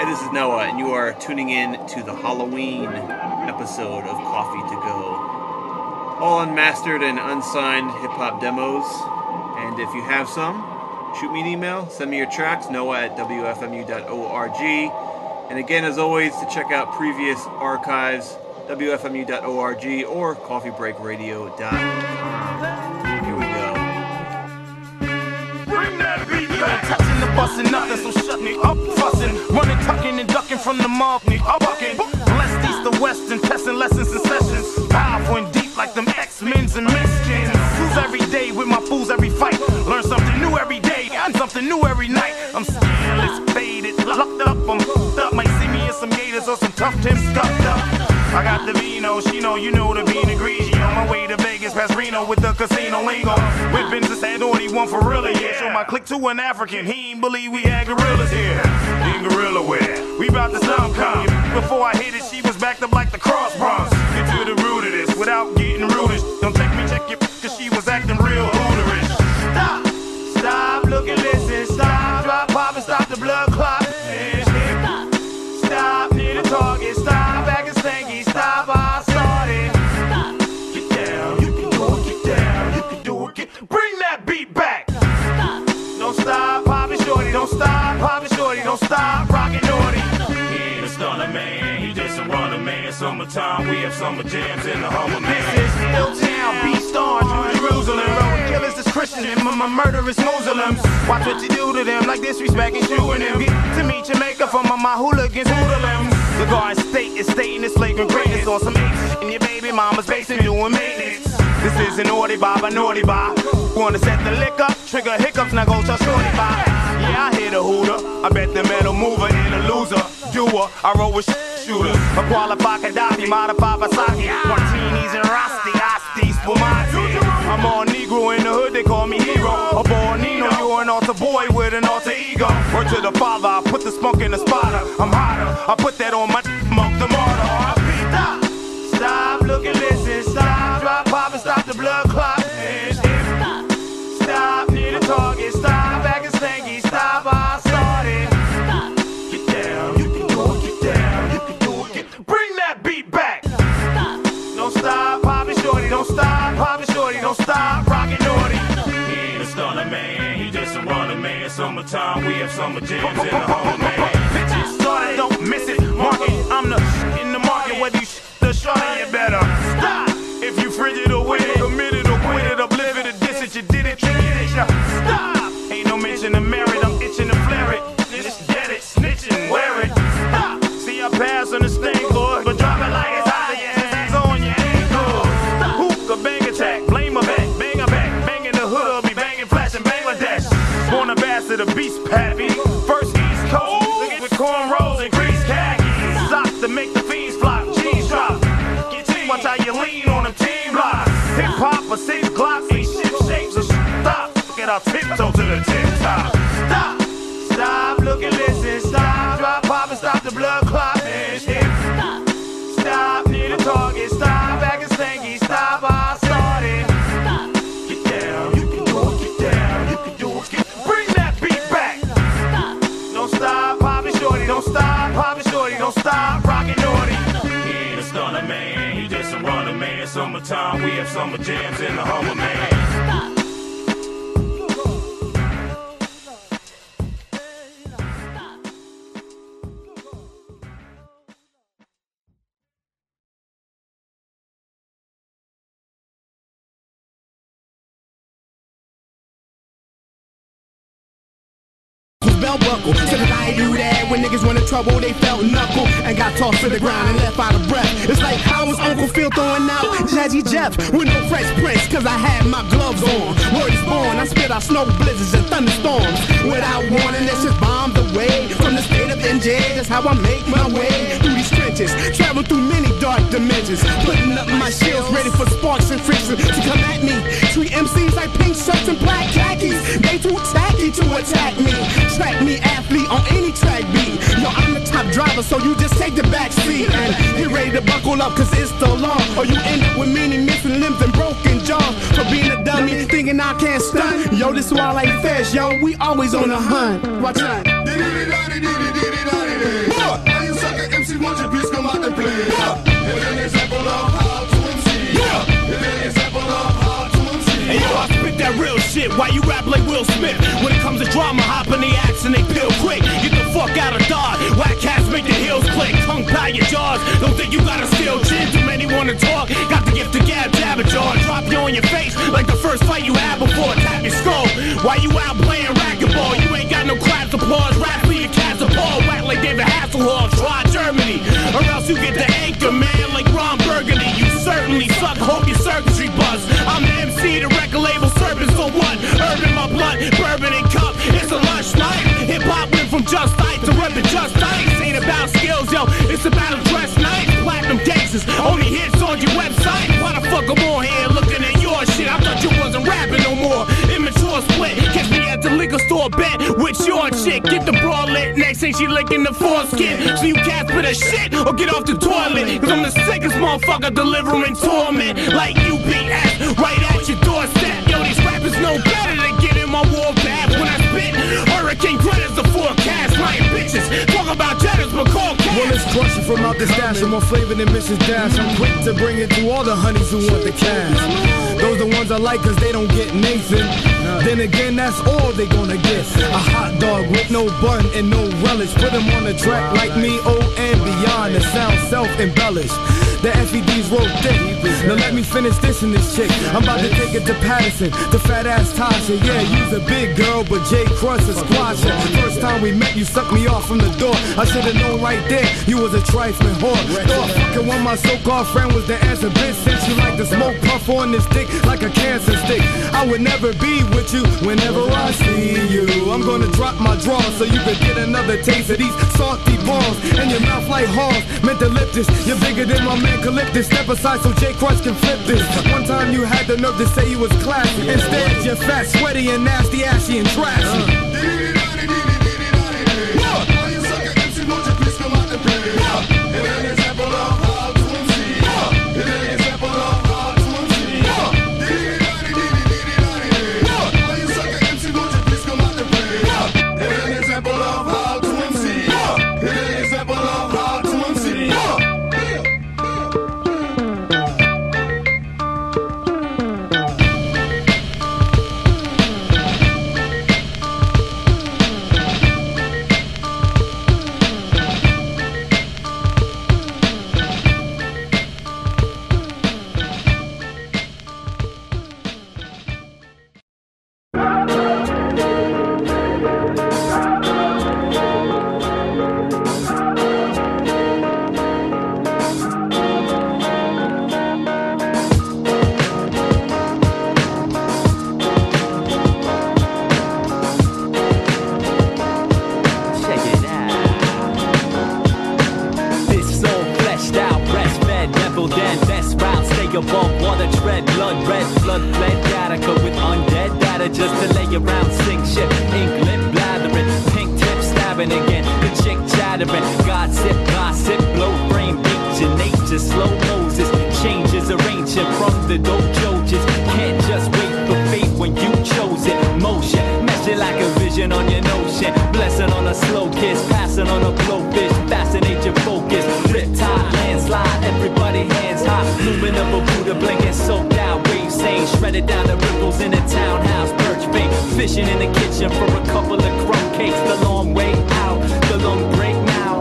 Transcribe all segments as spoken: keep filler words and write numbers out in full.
this is Noah, and you are tuning in to the Halloween episode of Coffee to Go. All unmastered and unsigned hip-hop demos. And if you have some, shoot me an email, send me your tracks, noah at w f m u dot org. And again, as always, to check out previous archives, w f m u dot org or coffee break radio dot com. Here we go. Bring that beat back. Touching the bustin' nothing, so shut me up, fussin'. Running, tucking, and ducking from the mob, me up, bucking. Blessed east to west and testing lessons and sessions. Powerful and deep like them X-Men's and Mexicans. Fools every day with my fools every fight. Learn something new every day, and something new every night. I'm scandalous, faded, locked up, I'm fucked up. Might see me in some gators or some tough Tim stuffed up. I got the vino, she know, you know the bean and greasy. On my way to Vegas, past Reno with the casino lingo. Whipping to San Orty, one for real, yeah. Show my click to an African, he ain't believe we had gorillas here. In gorilla wear, we bout to some come. Before I hit it, she was backed up like the cross bronze. Get to the root of this without getting rudish. Don't check me, check your cause she was acting real hooterish. Stop, stop, look and listen. Stop, drop, pop, and stop the blood clot. Stop, stop, near the target. Stop, back and stanky. Stop, I started. Stop, get down, you can do it, get down, you can do it, get. Bring that beat back. Stop, don't stop, pop it shorty. Don't stop, pop it shorty. Don't stop, rockin' naughty. He ain't a stunner man, he just a runner man. Summertime, we have summer jams in the Hummer man. This is Hilltown, B-Star, Jerusalem. Road killers is Christian, and my, my murderous Muslims. Watch what you do to them, like disrespecting, shooting them. Get to meet Jamaica for my, my hooligans, hoodlums. The Garden State is stating its flagrant greatness. On some apes in your baby mama's basement doing maintenance. This is an naughty bob, a naughty bob. Wanna set the lick up, trigger hiccups, now go to shorty bob. Yeah, I hit a hooter. I bet the metal mover and a loser. Doer, I roll with shooters. A qualified Gaddafi, modified Versace. Martinis and Rosti, Asti, Spumati. I'm on Negro in the hood, they call me hero. A born Nino, you're an alter boy with an alter ego. Word to the father, I put the spunk in the spotter. I'm hotter, I put that on my monk the martyr. Stop, stop, look and listen. Stop, drop, pop, and stop the blood clot. Stop, stop, near the target. Stop, back and stanky. Stop, I started. Stop, get down, you can do it, get down, you can do it, get. Bring that beat back. Stop, don't stop, pop it shorty. Don't stop, pop it shorty. Don't stop, rockin' naughty. He ain't a stunner man, he just a runner man. Summertime, we have summer jams in the Hummer man. Bitches started, don't miss it. Market, I'm the sh- in the market. Whether you sh- the shorty, you better stop. If you frigid or with it, committed or quit it, uplift it or diss it, you did it, you get it, ya. Stop. Ain't no mention of merit, I'm itching to flare it. Just get it, snitch and wear it. Stop. See, I pass on the stink, boy, but drop it like it's hot, yeah, hands on your ankle. Hook a bang attack, blame a back, bang a back, banging the hood, I'll be banging, flashing Bangladesh. Born a bastard, a beast, pappy. First East Coast, with cornrows and grease khakis. Socks to make the fiends flop, jeans drop. Get team, watch how you lean on them team blocks. Hip hop or six glocks, ain't shit shapes, so stop. Get our tiptoe to the tip top. Stop, stop, look and listen. Stop, drop, pop, and stop the blood clot. Stop, stop, near the target. Stop, back and stanky. Stop, I started. Stop, get down, you can do it, get down, you can do it, get. Bring that beat back. Stop, don't stop, pop it shorty. Don't stop, pop it shorty. Don't stop, rockin' naughty. He ain't a stunner man, he just a runner man. Summertime, we have summer jams in the Hummer man. Stop. Belt buckle, said that I ain't do that. When niggas went in trouble, they felt knuckle and got tossed to the ground and left out of breath. It's like I was Uncle Phil throwing out Jazzy Jeff with no fresh prints, cause I had my gloves on. Word is born, I spit out snow blizzards and thunderstorms. Without warning, this just bombed away from the state of N J. That's how I make my way through these trenches, travel through many dark dimensions, putting up my shields ready for sparks and friction to come at me. Treat M Cs like pink shirts and black khakis. They too tacky to attack me. Track me athlete on any track beat. Yo, I'm the top driver, so you just take the back seat and get ready to buckle up, cause it's the law. Or you end up with many missing limbs and broken jaws for being a dummy, thinking I can't stunt. Yo, this Wale Fish, yo, we always on the hunt. Watch out. drama, hop in the action, they peel quick. Get the fuck out of Dodge. Whack cats make the heels click. Tongue pie your jaws. Don't think you gotta steal chin. Too many wanna talk. Got the gift to gab, jab a jaw. Drop you on your face like the first fight you had before. Tap your skull. Why you out playing racquetball? You ain't got no claps applause. Rap for your cats a ball. Whack like David Hasselhoff. Try Germany. Or else you get the anchor, man, like Ron Burgundy. You certainly suck. Hope your circuitry buzz. I'm the M C, the record label servant. So what? Urban my blood, bourbon and cup. It's a lush life. Hip hop went from just ice to reppin' just ice. Ain't about skills, yo. It's about a dress nice. Platinum gangsters, only hits on your website. Why the fuck I'm on here looking at your shit? I thought you wasn't rapping no more. Immature split. Catch me at the liquor store bet with your chick. Get the broad lit next thing she licking the foreskin. So you cats spit a shit or get off the toilet. Cause I'm the sickest motherfucker delivering torment. Like U P S, right at your doorstep. Yo, these rappers know better than get in my war bath. When I spit, Hurricane Greta's the forecast. Lying bitches, talk about Jettas, but call cash. Well, it's crushing from out the stash. I'm more flavor than Missus Dash. I'm quick to bring it to all the honeys who want the cash. Those the ones I like cause they don't get Nathan. Then again, that's all they gonna get. A hot dog with no bun and no relish. Put them on the track like me, oh and beyond. The sound self-embellished. The F E Ds roll thick. Now let me finish this in this chick. I'm about to take it to Patterson, to fat ass Tasha. Yeah, you's a big girl, but Jay Crush is squasher. First time we met, you sucked me off from the door. I should've known right there, you was a trifling whore. Thought fucking when my so-called friend was the answer. Bitch, since you like to smoke puff on this dick like a cancer stick. I would never be with you whenever I see you. I'm gonna drop my drawers so you can get another taste of these salty balls. And your mouth like halls, meant to lip this. You're bigger than my man Calyptus. Step aside so Jay Crush can flip this. One time you had the nerve to say you was classy. Instead you're fat, sweaty, and nasty, ashy, and trashy. Above water, tread, blood red, blood bled, Gattaca with undead data just to lay around, sink shit, ink lip blathering, pink tip stabbing again, the chick chattering, God sip, gossip, blow brain beat your nature, slow Moses, changes arranging from the dope Jojes, can't just wait for fate when you chose it, motion, measure like a vision on your notion, blessing on a slow kiss, passing on a blowfish, fascinate your focus, riptide, landslide, everybody hands high, moving up a Buddha blanket, soaked out, waves saying, shredded down the ripples in a townhouse, perch bait, fishing in the kitchen for a couple of crumb cakes, the long way out, the long break now,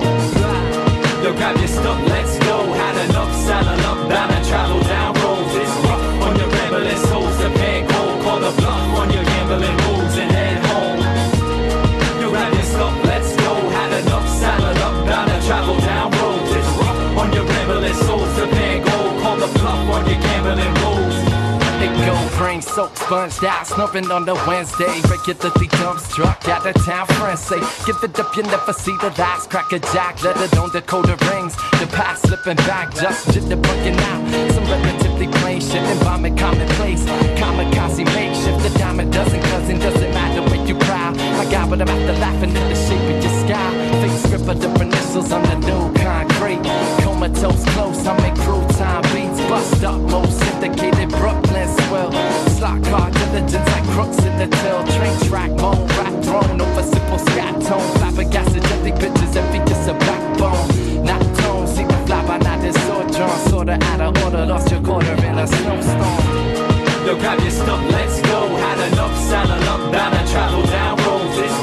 yo, grab your stuff, let's go, had enough, saddle up, down and travel down roads, it's rough on your rebellious souls, the peg cold, call the bluff on your gambling moves and head home, yo, grab your stuff, let's go, had enough, saddle up, down and travel down roads, it's rough on your rebellious souls, the peg cold, call the bluff on your gambling moves. It go brain soaked, sponged out, snuffing on the Wednesday. Regularly dumbstruck at the town friends say, give it up, you never see the last crack a jack. Let it on Dakota rings, the past slipping back, just jitter bugging out. Some relatively plain shit, environment commonplace. Kamikaze makeshift, the diamond dozen cousin, doesn't matter when you cry. I got what I'm after laughing in the shape of your sky. Face script of the initials, I'm the new concrete. Comatose close, I make cruel time beats. Bust up, most syndicated Brooklyn swell. Slot car diligence like crooks in the till. Train track, moan, rap thrown over simple scat tone. Flabbergasted, jetty bitches, envy just a backbone. Not tone, see the fly by night is sword drawn. Sorta out of order, lost your quarter in a snowstorm. Yo, grab your stuff, let's go. Had enough, saddle up, down and travel down roads. It's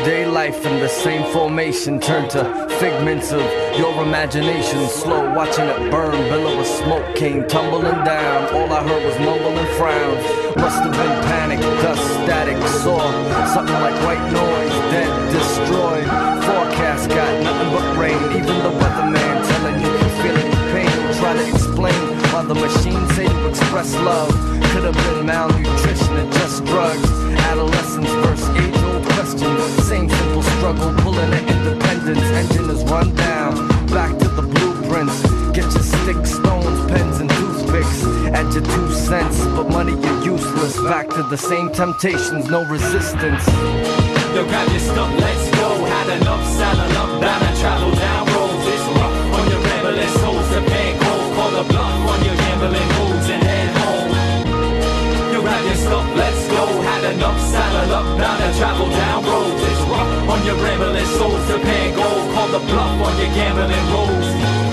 everyday life in the same formation turned to figments of your imagination. Slow watching it burn, billow of smoke came tumbling down. All I heard was mumbling frowns. Must have been panic, dust, static, saw something like white noise, dead, destroyed. Forecast got nothing but rain. Even the weatherman telling you he's feeling pain. Try to explain why the machine say to express love. Could have been malnutrition and just drugs. Adolescence, first age-old question. Same simple struggle, pulling the independence. Engine is run down. Back to the blueprints. Get your sticks, stones, pens, and toothpicks. Add your two cents, but money you're useless. Back to the same temptations, no resistance. Yo, grab your stuff, let's go. Had enough, saddle up, bound and travel down roads. It's rough on your rebellious souls. The bank gold, call the bluff on your gambling moves and head home. Yo, grab your stuff, let's go. Had enough, saddle up, bound and travel down roads. It's rough on your rebellious souls. The bank gold, call the bluff on your gambling moves.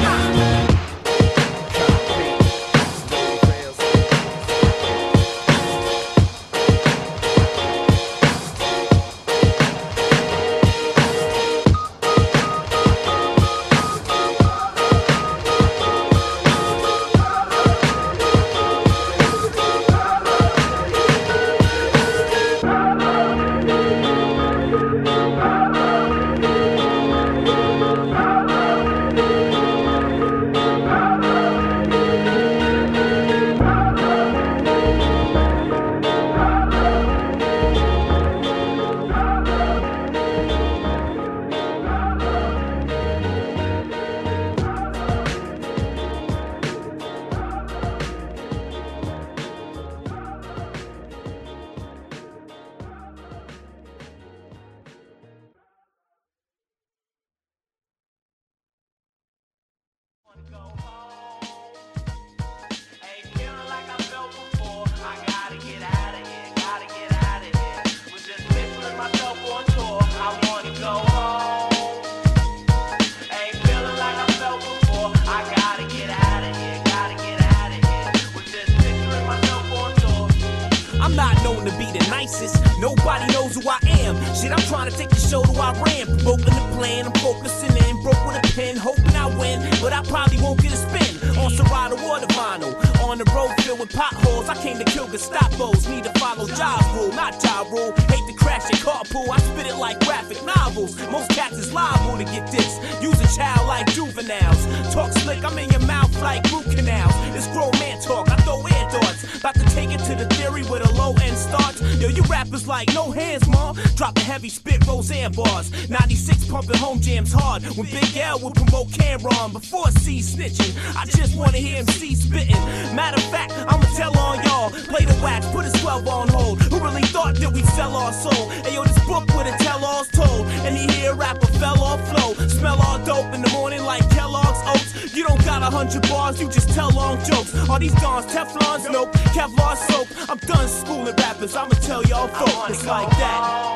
Nobody knows who I am. Shit, I'm trying to take the show to Iran. Promoting the plan, I'm focusing in. Broke with a pen, hoping I win. But I probably won't get a spin. On Serato or the vinyl. On the road filled with potholes. I came to kill Gestapos. Need to follow Ja's rule, not Ja rule. Hate to crash your carpool. I spit it like graphic novels. Most cats is liable to get this. Use a child like juveniles. Talk slick, I'm in your mouth like root canals. It's grown man talk, I throw air darts. About to take it to the theory with a low end starts. Yo, you rappers like no hands, ma. Drop a heavy spit, Roseanne bars. ninety-six pumping home jams hard. When Big L would promote Cameron before C snitching. I just wanna hear him C spitting. Matter of fact, I'ma tell on y'all. Play the wax, put his twelve on hold. Who really thought that we'd sell our soul? Hey yo, this book with a tell-all's told. And he hear rapper fell off flow. Smell all dope in the morning like Kellogg's Oats. You don't got a hundred bars, you just tell long jokes. Are these dons Teflons? Nope. Kevlar soap. I'm done schooling rappers, I'ma tell y'all folks. It's like that.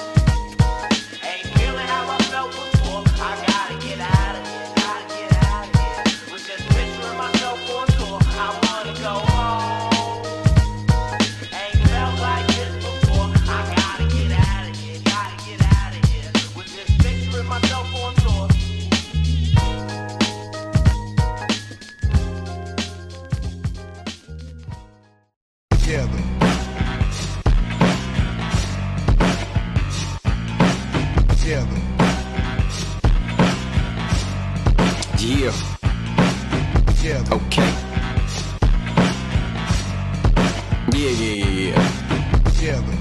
Ain't feeling how I felt before. I gotta get out of here, gotta get out of here. Was just picturing myself on tour. I wanna go home. Ain't felt like this before. I gotta get out of here, gotta get out of here. Was just picturing myself on tour. Together. Together. Yeah. Together. Okay. Yeah, yeah, yeah, yeah. Together.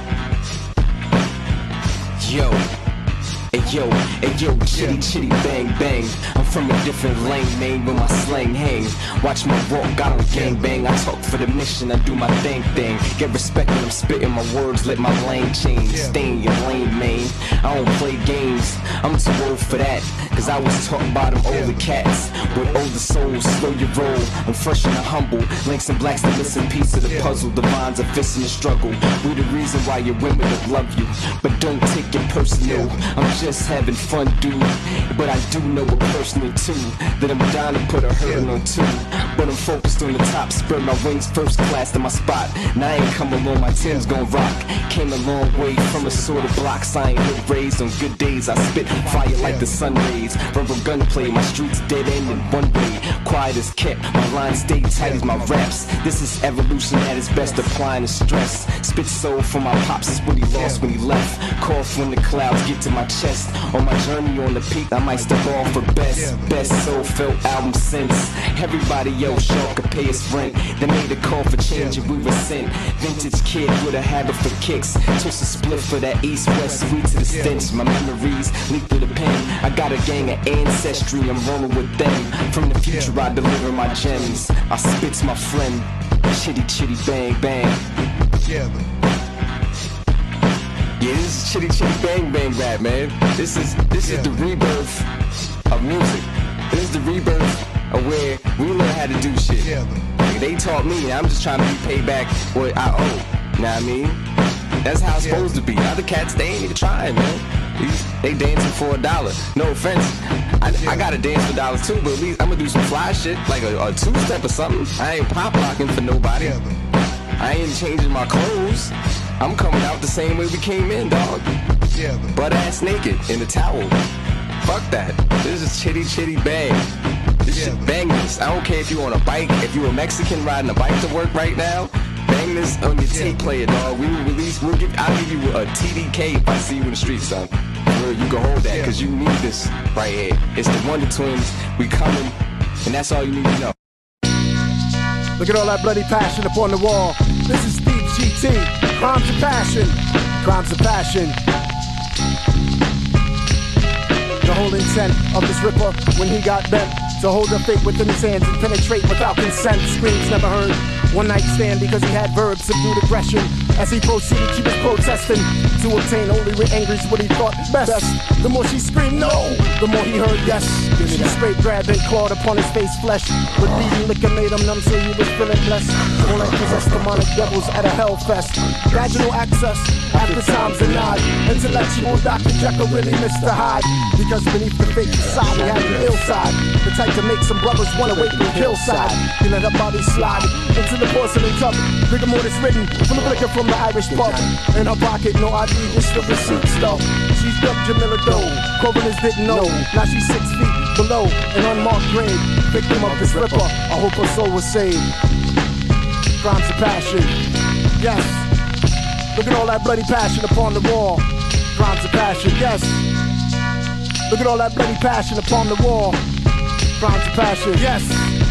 Yo. Hey yo, hey yo, chitty chitty bang bang. I'm from a different lane, name where my slang hang. Watch my walk, I don't gang bang. I talk for the mission, I do my thing thing. Get respect when I'm spitting my words, let my lane change. Stay in your lane, man. I don't play games, I'm too old for that. Cause I was taught by them older cats. With older souls, slow your roll. I'm fresh and humble. Links and blacks, the missing piece of the puzzle. The lines are fist in the struggle. We the reason why your women don't love you. But don't take it personal. I'm just having fun, dude. But I do know a person or two that I'm down to put a hurting on too. But I'm focused on the top, spread my wings first class to my spot. Now I ain't come along, my team's gon' rock. Came a long way from a sort of blocks. I ain't hood raised on good days. I spit fire like the sun rays. Rubber gunplay, my streets dead end in one way. Quiet as kept, my lines stay tight as my raps. This is evolution at its best, applying the stress. Spit soul from my pops is what he lost when he left. Cough when the clouds get to my chest. On my journey on the peak, I might step off for best. Best soul felt album since. Everybody else sure could pay his rent. They made a call for change and we were sent. Vintage kid with a habit for kicks. Twist a split for that east-west sweet to the stench. My memories leak through the pen. I got a gang of ancestry, I'm rolling with them. From the future I deliver my gems. I spits my friend. Chitty chitty bang bang. Yeah. Yeah, this is chitty chitty bang bang rap, man. This is this is the rebirth of music. This is the rebirth of where we learn how to do shit. Like, they taught me, and I'm just trying to be paid back what I owe. Know what I mean? That's how it's supposed to be. Other cats, they ain't even trying, man. These, they dancing for a dollar. No offense. I, I gotta dance for dollars too, but at least I'm gonna do some fly shit, like a, a two-step or something. I ain't pop-locking for nobody. I ain't changing my clothes. I'm coming out the same way we came in, dog. Butt-ass naked in a towel. Fuck that. This is chitty chitty bang. This shit bang this. I don't care if you on a bike, if you a Mexican riding a bike to work right now. Bang this on your tape player, dog. We will release, we'll give, I'll give you a T D K if I see you in the street, son. Where you can hold that, because you need this right here. It's the Wonder Twins. We coming, and that's all you need to know. Look at all that bloody passion upon the wall. This is Steve G T. Crimes of passion. Crimes of passion. The whole intent of this ripper when he got bent to hold her fate within his hands and penetrate without consent. Screams never heard. One night stand because he had verbs, subdued aggression. As he proceeded, she was protesting to obtain only with angry what he thought best. The more she screamed no, the more he heard yes. She straight grabbed and clawed upon his face flesh. But beating liquor made him numb, so he was feeling blessed. All like possessed demonic devils at a hell fest. Vaginal access after times denied. Intellectual Doctor Jekyll really missed the hide. Because beneath the fake facade, he had the ill side. The type to make some brothers wanna wait from hillside. He let her body slide into the porcelain tub. Rigor mortis written full of liquor from the Irish pub. In her pocket, no I D, just the receipt stuff. She's dubbed Jamila Doe. Coroners didn't know. Now she's six feet below an unmarked grave. Victim of this ripper. I hope her soul was saved. Crimes of passion. Yes. Look at all that bloody passion upon the wall. Crimes of passion. Yes. Look at all that bloody passion upon the wall. Crimes of passion. Yes.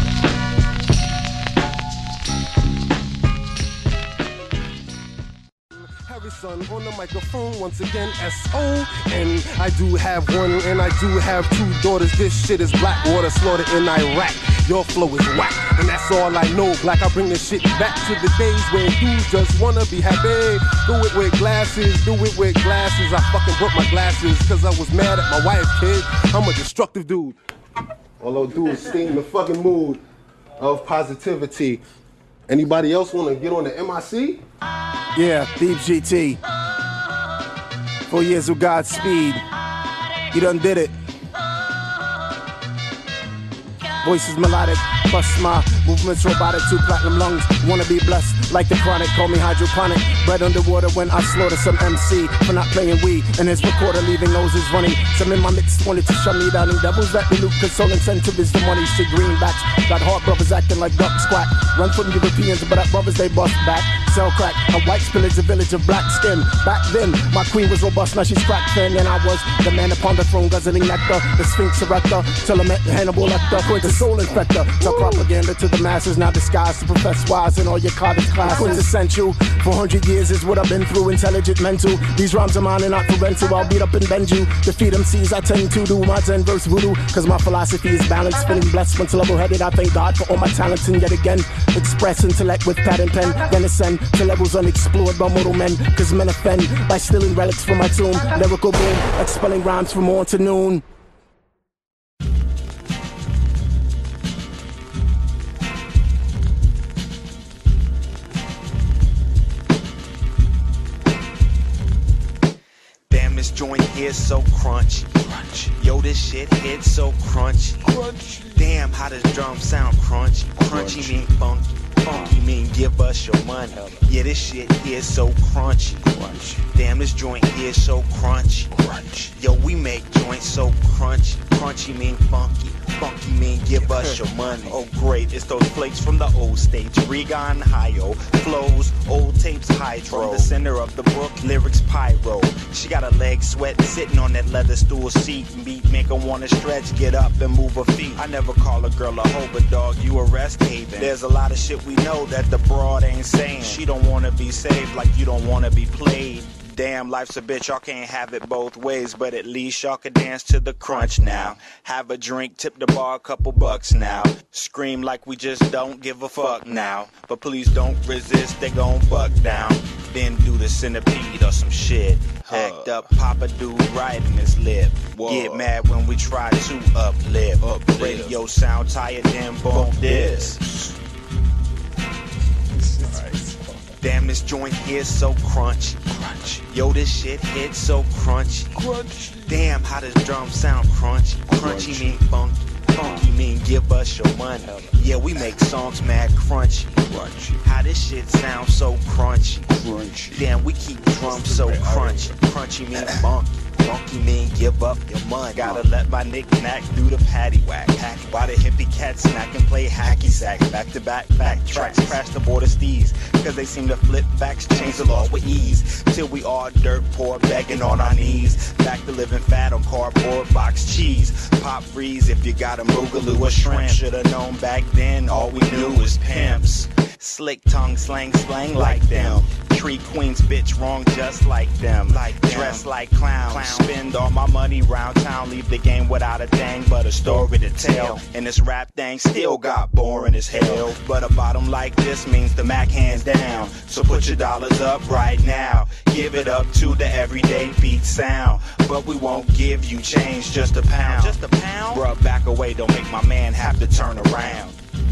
Son on the microphone once again, S O N. I do have one and I do have two daughters. This shit is black water slaughtered in Iraq. Your flow is whack, and that's all I know. Black, I bring this shit back to the days where dudes just wanna be happy. Do it with glasses, do it with glasses. I fucking broke my glasses cause I was mad at my wife, kid. I'm a destructive dude. Although dudes stay in the fucking mood of positivity. Anybody else wanna get on the M I C? Yeah, Deep G T. Four years of Godspeed. You done did it. Voices melodic, bust my movements robotic, two platinum lungs. Wanna be blessed like the chronic, call me hydroponic. Bread underwater when I slaughter some M C for not playing weed. And his recorder leaving noses running. Some in my mix wanted to shut me down. And devils that loot, cause sole incentive is the money. Shit greenbacks, got hard brothers acting like ducks quack. Run from Europeans, but our brothers they bust back. Sell crack, a white spillage, a village of black skin. Back then, my queen was robust, now she's crack thin. And I was the man upon the throne, guzzling nectar. The Sphinx erector, till I met Hannibal Lecter. The soul infector, tell propaganda to the masses. Now disguised to profess wise in all your college classes. Quintessential, four hundred years is what I've been through. Intelligent mental, these rhymes are mine and not for rental. I'll beat up and bend you, defeat M Cs I tend to do my Zen verse voodoo. Cause my philosophy is balanced, feeling blessed once level-headed. I thank God for all my talents and yet again express intellect with pad and pen. Then ascend to levels unexplored by mortal men. Cause men offend by stealing relics from my tomb. Lyrical boom, expelling rhymes from morn to noon. Joint here so crunchy. Crunchy. Yo, this shit hit so crunchy. Crunchy. Damn, how does drum sound crunchy? Crunchy, crunchy mean funky. Funky mean give us your money. Yeah, this shit here so crunchy. Crunchy. Damn, this joint here so crunchy. Crunchy. Yo, we make joints so crunchy. Crunchy mean funky. Funky mean give us your money. Oh great, it's those flakes from the old states. Regon, Ohio, flows, old tapes, hydro. From the center of the book, lyrics pyro. She got her legs sweating, sitting on that leather stool seat. Beat make her wanna stretch, get up and move her feet. I never call a girl a hoe, but dog, you a rest haven. There's a lot of shit we know that the broad ain't saying. She don't wanna be saved like you don't wanna be played. Damn, life's a bitch, y'all can't have it both ways, but at least y'all can dance to the crunch now. Have a drink, tip the bar a couple bucks now. Scream like we just don't give a fuck now. But please don't resist, they gon' buck down. Then do the centipede or some shit. Act up, pop a dude right in his lip. Whoa. Get mad when we try to uplift. uplift. Radio sound tired, then bump this. Damn, this joint here so crunchy. Crunchy. Yo, this shit hit so crunchy. Crunchy. Damn, how does drum sound crunchy? Crunchy, crunchy mean funky. Funky mean give us your money. Yeah, we make songs mad crunchy. Crunchy. How this shit sounds so crunchy. Crunchy. Damn, we keep drums so crunchy. Crunchy mean funky. Funky mean give up your money. Gotta let my knick-knack do the patty whack. Why the hippie cats snack and play hacky sack. Back to back fact tracks, crash the border steez. Cause they seem to flip facts, change the law with ease. Till we all dirt poor, begging on our knees. Back to living fat on cardboard box cheese. Pop freeze if you got a moogaloo or shrimp. Should've known back then, all we knew was pimps. Slick tongue slang slang like them. Tree queens bitch wrong just like them. Like them. Dress like clowns. Clown. Spend all my money round town. Leave the game without a thing but a story to tell. And this rap thing still got boring as hell. But a bottom like this means the Mac hands down. So put your dollars up right now. Give it up to the everyday beat sound. But we won't give you change, just a pound. Just a pound? Bruh, back away, don't make my man have to turn around.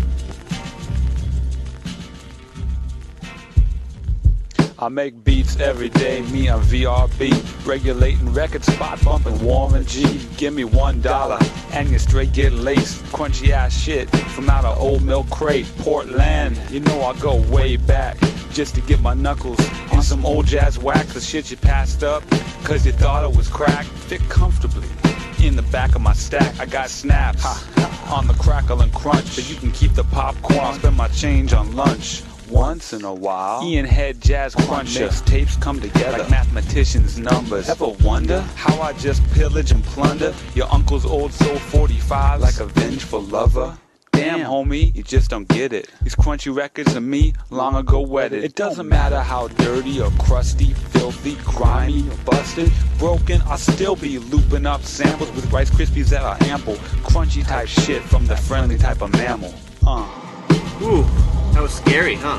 I make beats every day, me on V R B. Regulating record spot, bumping Warren G. Give me one dollar, and you straight get laced. Crunchy ass shit from out of Old Milk Crate, Portland. You know I go way back, just to get my knuckles on some old jazz wax. The shit you passed up, cause you thought it was crack. Fit comfortably in the back of my stack. I got snaps on the crackle and crunch, but you can keep the popcorn. I'll spend my change on lunch once in a while. Ian Head Jazz Cruncher tapes come together like mathematicians' numbers. Ever wonder how I just pillage and plunder your uncle's old Soul forty-five like a vengeful lover? Damn, homie, you just don't get it. These crunchy records of me long ago wedded. It doesn't matter how dirty or crusty, filthy, grimy or busted, broken, I'll still be looping up samples with Rice Krispies that are ample. Crunchy type shit from the friendly type of mammal. Uh. Ooh. That was scary, huh?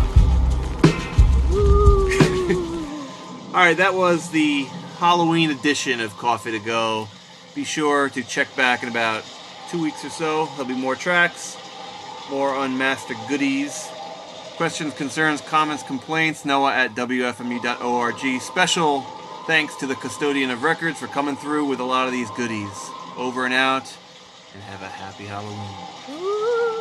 Alright, that was the Halloween edition of Coffee to Go. Be sure to check back in about two weeks or so. There'll be more tracks, more unmastered goodies. Questions, concerns, comments, complaints, Noah at W F M U dot org. Special thanks to the Custodian of Records for coming through with a lot of these goodies. Over and out, and have a happy Halloween.